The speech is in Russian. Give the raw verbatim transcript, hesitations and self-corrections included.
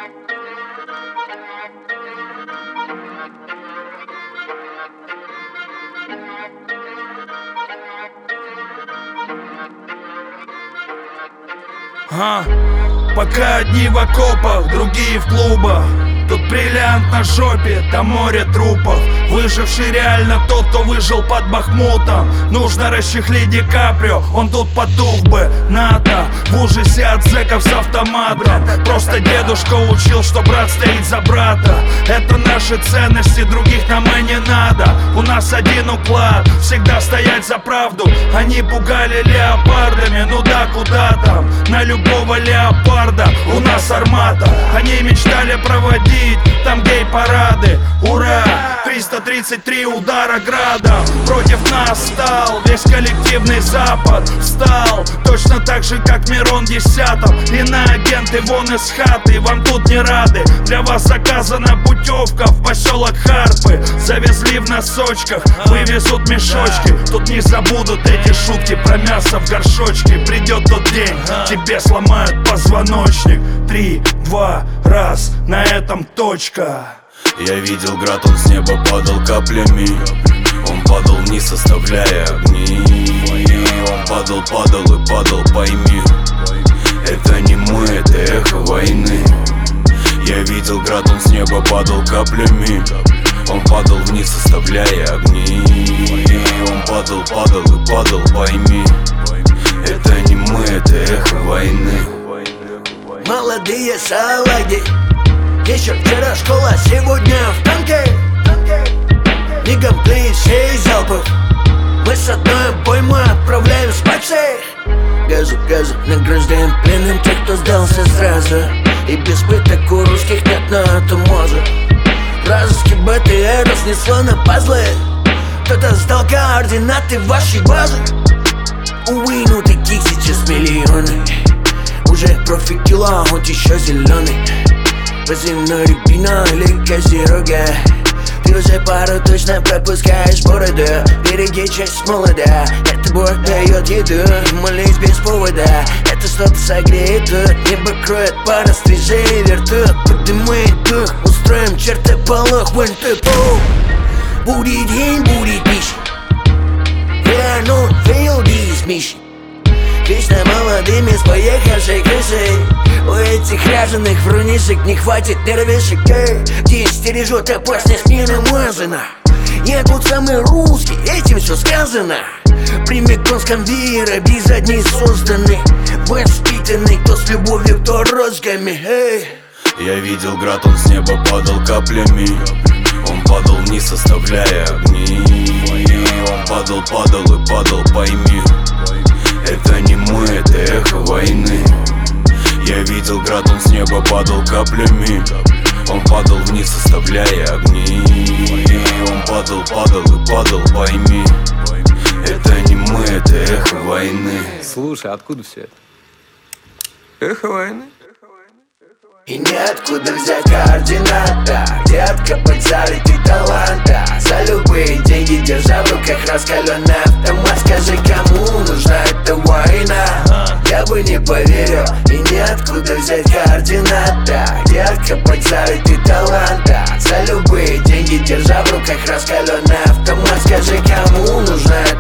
А, пока одни в окопах, другие в клубах. Тут бриллиант на жопе, там море трупов. Выживший реально тот, кто выжил под Бахмутом. Нужно расчехлить Ди Каприо, он тут потух бы. НАТО в ужасе от зэков с автоматом. Просто дедушка учил, что брат стоит за брата. Это наши ценности, других нам и не надо. У нас один уклад, всегда стоять за правду. Они пугали леопардами, ну да, куда там. На любого леопарда у нас армата. Они мечтали проводить там гей-парады. Ура! триста тридцать три удара градом. Против нас стал весь коллективный Запад. Встал точно так же, как Мирон десятом. Иноагенты вон из хаты, вам тут не рады. Для вас заказана путевка в поселок Харпы. Завезли в носочках, вывезут мешочки. Тут не забудут эти шутки про мясо в горшочке. Придет тот день, тебе сломают позвоночник. Три, два, раз, на этом точка. Я видел град, он с неба падал каплями. Он падал вниз, оставляя огни. Он падал, падал и падал, пойми. Это не мы, это эхо войны. Я видел град, он с неба падал каплями. Он падал вниз, оставляя огни. Он падал, падал и падал, пойми. Это не мы, это эхо войны. Молодые салаги, еще вчера школа, сегодня в танке. Мигом клещей залпов. Мы с одной поймы отправляем спать всех. Газу, газу, награждаем пленным тех, кто сдался сразу. И без пыток у русских нет на это может. Разыски бэ тэ эр разнесло на пазлы. Кто-то сдал координаты вашей базы. Увы, ну таких сейчас миллионы. Уже профикила, хоть еще зеленый. Позывной рябина или козерога. Ты уже пару точно пропускаешь бороду. Береги честь молода. Это Бог дает еду, молись без повода. Это что-то согреет тут. Небо кроет пара стрижей вертут. Поднимает дух, устроим чертополох. Вон ты пол. Будет день, будет пища. Yeah, no fail these mission. Вечно молодыми с поехавшей крышей. У этих ряженых врунишек не хватит нервишек. День стережет опасность не намазана. Я тут самый русский, этим все сказано. Прямиком с конвейера, без одни созданы. Воспитанный, кто с любовью, кто розгами. Эй. Я видел град, он с неба падал каплями. Он падал вниз, оставляя огни. Он падал, падал и падал, пойми. Это не мы, это эхо войны. Я видел град, он с неба падал каплями. Он падал вниз, оставляя огни. Он падал, падал и падал, пойми. Это не мы, это эхо войны. Слушай, откуда все это? Эхо войны. И неоткуда взять координата. Где откопать зарыты таланта. За любые деньги, держа в руках раскаленный автомат. Скажи, кому нужна эта война? Я бы не поверил. И неоткуда взять координата. Где откопать зарыты таланта. За любые деньги, держа в руках раскаленный автомат. Скажи, кому нужна